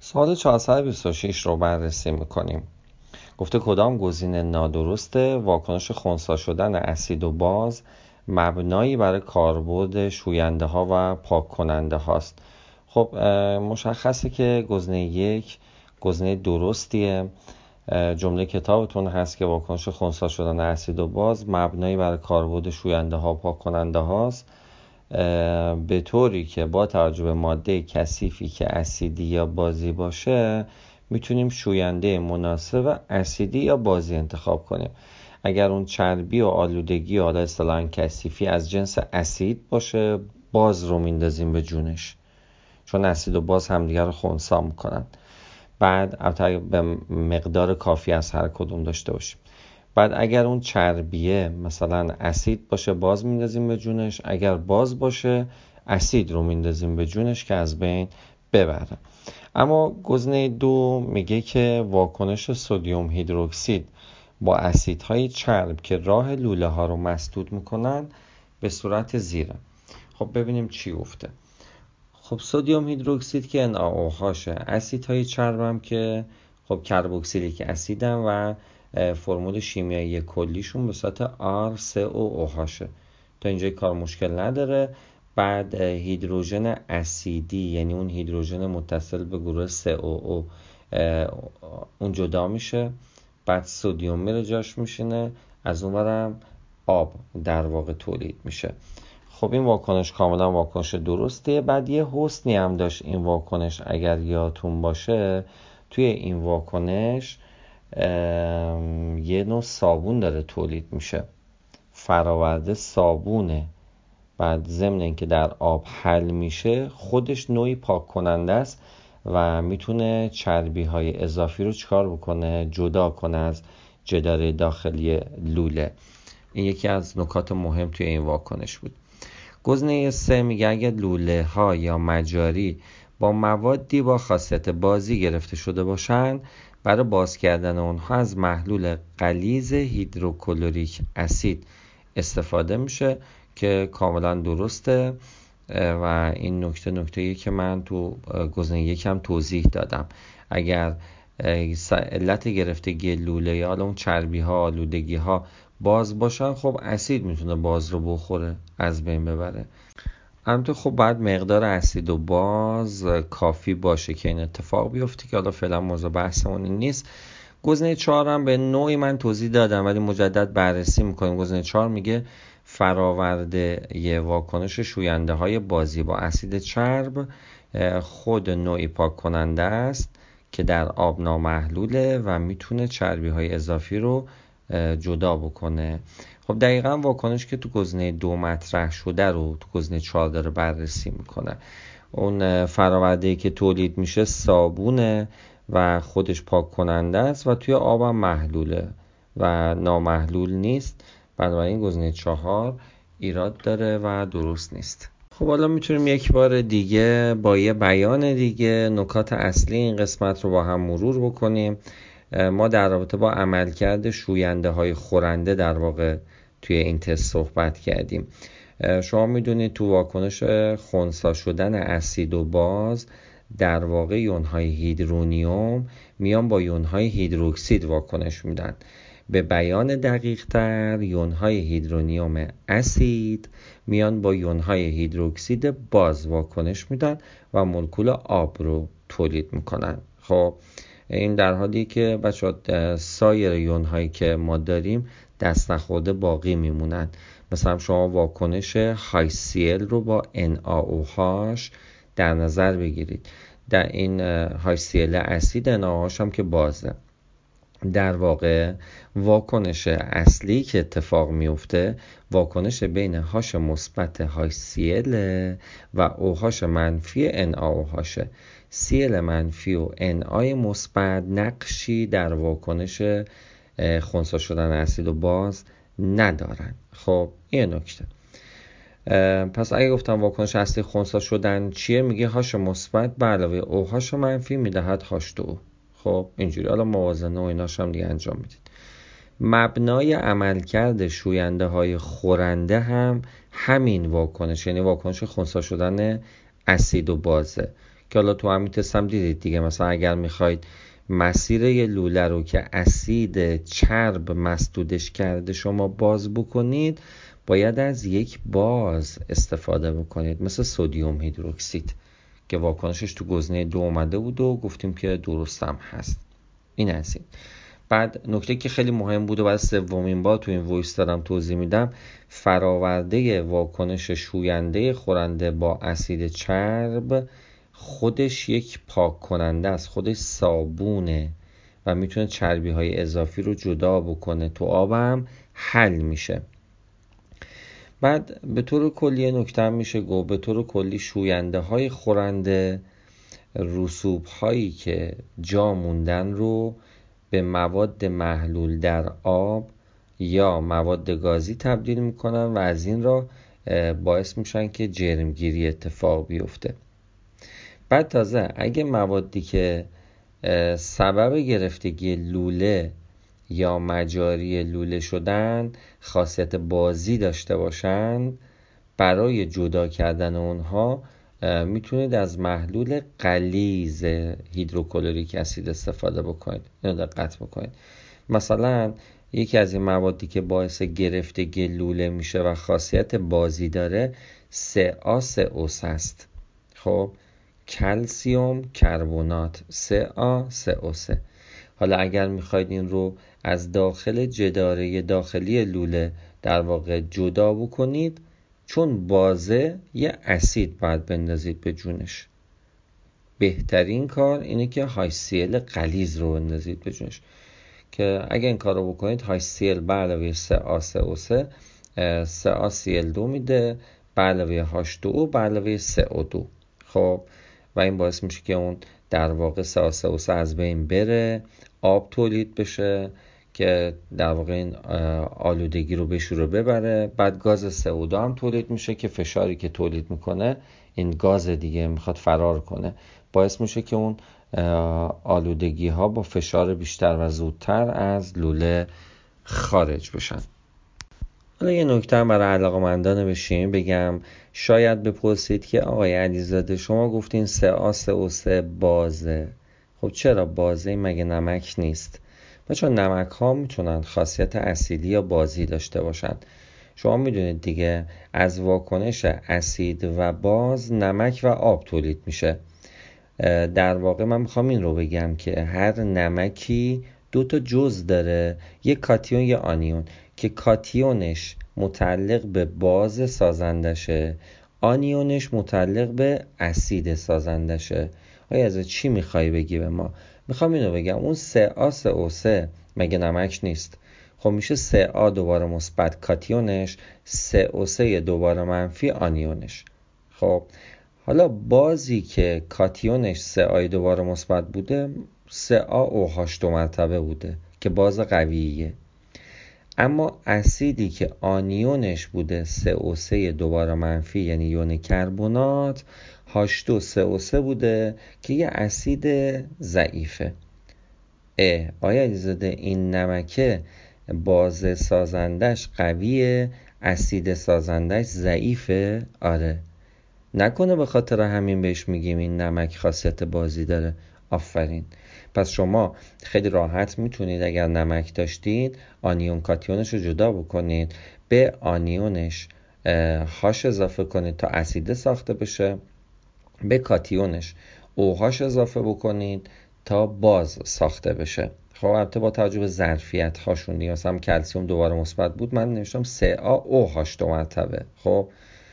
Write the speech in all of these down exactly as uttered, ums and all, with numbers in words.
سوال چهارصد و بیست و شش رو بررسی میکنیم. گفته کدام گزینه نادرسته؟ واکنش خنثی شدن اسید و باز مبنایی برای کاربرد شوینده ها و پاک کننده هاست. خب مشخصه که گزینه یک گزینه درستیه. جمله کتابتون هست که واکنش خنثی شدن اسید و باز مبنایی برای کاربرد شوینده ها و پاک کننده هاست، به طوری که با توجه به ماده کثیفی که اسیدی یا بازی باشه میتونیم شوینده مناسب اسیدی یا بازی انتخاب کنیم. اگر اون چربی و آلودگی و حالا اصطلاحاً کثیفی از جنس اسید باشه، باز رو میندازیم به جونش، چون اسید و باز همدیگر رو خنثی میکنن. بعد البته به مقدار کافی از هر کدوم داشته باشیم. بعد اگر اون چربیه مثلا اسید باشه، باز میندازیم به جونش. اگر باز باشه، اسید رو میندازیم به جونش که از بین ببره. اما گزینه دو میگه که واکنش سدیم هیدروکسید با اسیدهای چرب که راه لوله ها رو مسدود میکنن به صورت زیره. خب ببینیم چی گفته. خب سدیم هیدروکسید که ان ا او هاشه، اسیدهای چرب هم که خب کربوکسیلیک اسیدن و فرمول شیمیایی کلیشون به صورت آر سه او او هاشه. تا اینجای کار مشکل نداره. بعد هیدروژن اسیدی، یعنی اون هیدروژن متصل به گروه سه او او، اون جدا میشه. بعد سدیم میره جاش میشینه، از اونورم آب در واقع تولید میشه. خب این واکنش کاملا واکنش درستیه. بعد یه حسنی هم داشت این واکنش، اگر یادتون باشه توی این واکنش یه نوع صابون داره تولید میشه، فراورده صابونه. بعد ضمن اینکه در آب حل میشه، خودش نوعی پاک کننده است و میتونه چربی های اضافی رو چکار بکنه؟ جدا کنه از جدار داخلی لوله. این یکی از نکات مهم توی این واکنش بود. گزینه سه میگه اگه لوله ها یا مجاری با موادی با خاصیت بازی گرفته شده باشن، برای باز کردن اونها از محلول غلیظ هیدروکلوریک اسید استفاده میشه که کاملا درسته و این نکته نکته‌ای که من تو گزینه یکم توضیح دادم. اگر علت گرفتگی لوله یا اون چربی ها، آلودگی ها باز باشن، خب اسید میتونه باز رو بخوره، از بین ببره. البته خب بعد مقدار اسید و باز کافی باشه که این اتفاق بیفته، که حالا فعلا موضوع بحثمون این نیست. گزینه چهار هم به نوعی من توضیح دادم ولی مجدد بررسی میکنیم. گزینه چهار میگه فراورده یه واکنش شوینده های بازی با اسید چرب خود نوعی پاک کننده است که در آب نامحلوله و میتونه چربی های اضافی رو جدا بکنه. خب دقیقاً واکنش که تو گزینه دو مطرح شده رو تو گزینه چهار داره بررسی میکنه. اون فرآورده‌ای که تولید میشه صابونه و خودش پاک کننده است و توی آب هم محلوله و نامحلول نیست. بنابراین گزینه چهار ایراد داره و درست نیست. خب حالا میتونیم یک بار دیگه با یه بیان دیگه نکات اصلی این قسمت رو با هم مرور بکنیم. ما در رابطه با عملکرد شوینده های خورنده در واقع توی این تست صحبت کردیم. شما میدونید تو واکنش خنثی شدن اسید و باز در واقع یونهای هیدرونیوم میان با یونهای هیدروکسید واکنش میدن. به بیان دقیق تر، یونهای هیدرونیوم اسید میان با یونهای هیدروکسید باز واکنش میدن و مولکول آب رو تولید میکنن. خب این در حالی که بچه‌ها سایر یون‌هایی که ما داریم دست نخورده باقی میمونن. مثلا شما واکنش های سی ال رو با ان ا او هاش در نظر بگیرید. در این های سی ال اسید ان ا او هاش هم که بازه. در واقع واکنش اصلی که اتفاق میفته واکنش بین هاش مثبت های سی ال و او هاش منفی ان ا او هاشه. سی ال منفی و ان آی مثبت نقشی در واکنش خنثی شدن اسید و باز ندارن. خب این نکته. پس اگه گفتم واکنش اصلی خنثی شدن چیه، میگه هاش مثبت به علاوه او هاش منفی میدهد هاش دو. خب اینجوری. حالا موازنه و ایناش هم دیگه انجام میدید. مبنای عملکرد شوینده های خورنده هم همین واکنش، یعنی واکنش خنثی شدن اسید و بازه که حالا تو همین تست هم دیدید دیگه، مثلا اگر میخواید مسیر یه لوله رو که اسید چرب مسدودش کرده شما باز بکنید، باید از یک باز استفاده بکنید، مثل سدیم هیدروکسید که واکنشش تو گزینه دو اومده بود و گفتیم که درست هم هست. این از این. بعد نکته که خیلی مهم بود و بعد سومین بار تو این وایس دارم توضیح میدم، فراورده واکنش شوینده خورنده با اسید چرب خودش یک پاک کننده است، خودش صابونه و میتونه چربی های اضافی رو جدا بکنه، تو آب هم حل میشه. بعد به طور کلی نکته هم میشه گفت به طور کلی شوینده های خورنده رسوب هایی که جا موندن رو به مواد محلول در آب یا مواد گازی تبدیل میکنن و از این را باعث میشن که جرمگیری اتفاق بیفته. بعد تازه اگه موادی که سبب گرفتگی لوله یا مجاری لوله شدن خاصیت بازی داشته باشند، برای جدا کردن اونها میتونید از محلول غلیظ هیدروکلوریک اسید استفاده بکنید. اینو دقت بکنید. مثلا یکی از این موادی که باعث گرفتگی لوله میشه و خاصیت بازی داره سه آ سه او سه است. خب کلسیم کربنات سه آ سه او سه. حالا اگر میخواید این رو از داخل جداره داخلی لوله در واقع جدا بکنید، چون بازه یه اسید باید بندازید به جونش، بهترین کار اینه که های سی ال غلیظ رو بندازید به جونش، که اگه این کار رو بکنید های سی ال به علاوه سه آ سه او سه سه آ سی ال دو میده، به علاوه هاش دو او به علاوه سه او دو. خب و این باعث میشه که اون در واقع سه آ سه او سه از بین بره، آب تولید بشه که در واقع این آلودگی رو بشوره ببره. بعد گاز سه او دو هم تولید میشه که فشاری که تولید میکنه این گاز دیگه میخواد فرار کنه، باعث میشه که اون آلودگی ها با فشار بیشتر و زودتر از لوله خارج بشن. حالا یه نکته هم برای علاقه‌مندان بشیم بگم، شاید بپرسید که آقای علیزاده شما گفتین سه آ سه او سه بازه، خب چرا بازه؟ مگه نمک نیست؟ چون نمک ها میتونن خاصیت اسیدی یا بازی داشته باشن. شما میدونید دیگه از واکنش اسید و باز نمک و آب تولید میشه. در واقع من میخوام این رو بگم که هر نمکی دو تا جزء داره، یک کاتیون یا آنیون، که کاتیونش متعلق به باز سازندشه، آنیونش متعلق به اسید سازندشه. آیا از چی میخوای بگی به ما؟ میخوام اینو بگم اون سه آ سه او سه مگه نمک نیست؟ خب میشه سه آ دوباره مثبت کاتیونش، سه او سه دوباره منفی آنیونش. خب حالا بازی که کاتیونش سه آی دوباره مثبت بوده، سه آ او هاش دو مرتبه بوده که باز قویه. اما اسیدی که آنیونش بوده سه او سه دوباره منفی یعنی یون کربنات، هاش دو سه او سه بوده که یه اسید ضعیفه. اه آیا علیزاده این نمکه باز سازندش قویه، اسید سازندش ضعیفه؟ آره. نکنه به خاطر همین بهش میگیم این نمک خاصیت بازی داره. آفرین. پس شما خیلی راحت میتونید اگر نمک داشتید آنیون کاتیونش رو جدا بکنید، به آنیونش هاش اضافه کنید تا اسید ساخته بشه، به کاتیونش او هاش اضافه بکنید تا باز ساخته بشه. خب البته با توجه به ظرفیت هاشون دیگه، مثلا کلسیم دوباره مثبت بود، من نوشتم سه آ او هاش دو مرتبه. خب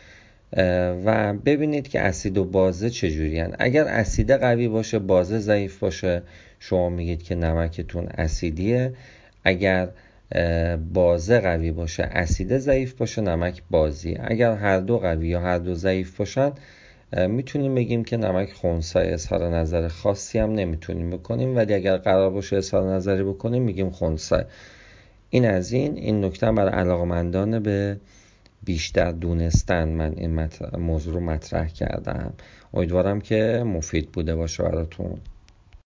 و ببینید که اسید و بازه چجوری هن. اگر اسید قوی باشه بازه ضعیف باشه، شما میگید که نمکتون اسیدیه. اگر بازه قوی باشه اسید ضعیف باشه نمک بازیه. اگر هر دو قوی یا هر دو ضعیف باشن میتونیم بگیم که نمک خنثی. اظهار نظر خاصی هم نمیتونیم بکنیم، ولی اگر قرار باشه اظهار نظری بکنیم میگیم خنثی. این از این این نکته برای علاقه‌مندان به بیشتر دونستن من این موضوع رو مطرح کردم. امیدوارم که مفید بوده باشه براتون.